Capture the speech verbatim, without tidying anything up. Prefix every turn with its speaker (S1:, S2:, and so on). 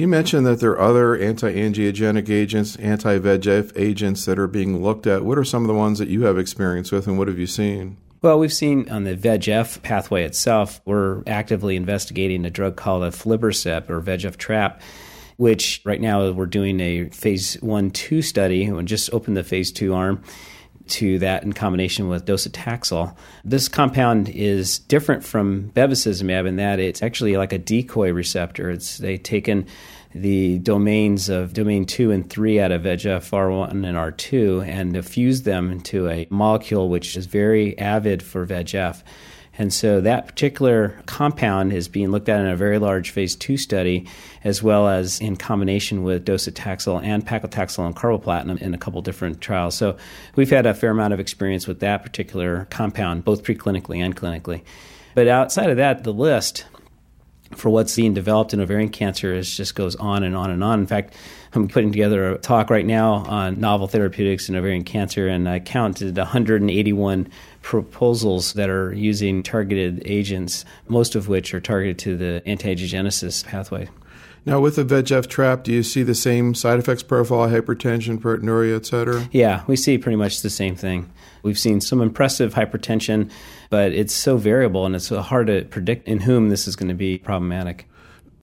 S1: You mentioned that there are other anti-angiogenic agents, anti-V E G F agents that are being looked at. What are some of the ones that you have experience with, and what have you seen?
S2: Well, we've seen on the V E G F pathway itself, we're actively investigating a drug called aflibercept or V E G F trap, which right now we're doing a phase one two study. We just opened the phase two arm to that in combination with docetaxel. This compound is different from bevacizumab in that it's actually like a decoy receptor. It's they've taken the domains of domain two and three out of V E G F R one and R two and fused them into a molecule which is very avid for V E G F. And so that particular compound is being looked at in a very large phase two study, as well as in combination with docetaxel and paclitaxel and carboplatin in a couple different trials. So we've had a fair amount of experience with that particular compound, both preclinically and clinically. But outside of that, the list for what's being developed in ovarian cancer is just goes on and on and on. In fact, I'm putting together a talk right now on novel therapeutics in ovarian cancer, and I counted one hundred eighty-one proposals that are using targeted agents, most of which are targeted to the anti-angiogenesis pathway.
S1: Now, with the V E G F trap, do you see the same side effects profile, hypertension, proteinuria, et cetera?
S2: Yeah, we see pretty much the same thing. We've seen some impressive hypertension, but it's so variable and it's so hard to predict in whom this is going to be problematic.